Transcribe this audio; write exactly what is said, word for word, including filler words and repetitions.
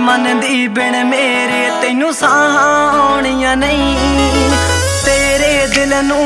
मन दी बिन मेरे तैनू साह आउणियां नहीं। तेरे दिल नू